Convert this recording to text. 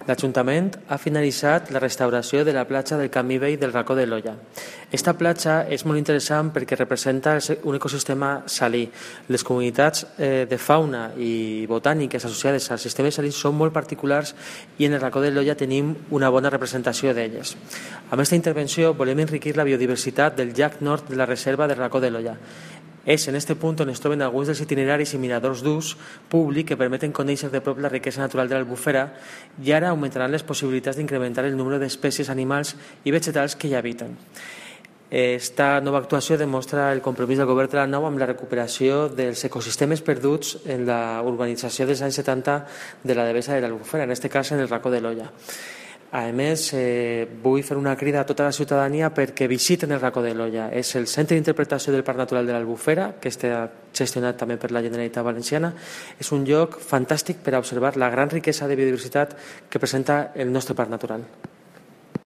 L'Ajuntament ha finalitzat la restauració de la platja del Camí Vell del Racó de l'Olla. Esta platja és molt interessant perquè representa un ecosistema salí. Les comunitats de fauna i botàniques associades al sistema salí són molt particulars i en el Racó de l'Olla tenim una bona representació d'elles. Amb aquesta intervenció volem enriquir la biodiversitat del llac nord de la reserva del Racó de l'Olla. És en aquest punt on es troben alguns dels itineraris i miradors d'ús públic que permeten conèixer de prop la riquesa natural de l'Albufera i ara augmentaran les possibilitats d'incrementar el número d'espècies animals i vegetals que hi habiten. Esta nova actuació demostra el compromís del govern de la Nou amb la recuperació dels ecosistemes perduts en la urbanització dels anys 70 de la Devesa de l'Albufera, en aquest cas en el Racó de l'Olla. A més, vull fer una crida a tota la ciutadania perquè visiten el Racó de l'Olla. És el centre d'interpretació del Parc Natural de l'Albufera, que està gestionat també per la Generalitat Valenciana. És un lloc fantàstic per a observar la gran riquesa de biodiversitat que presenta el nostre parc natural.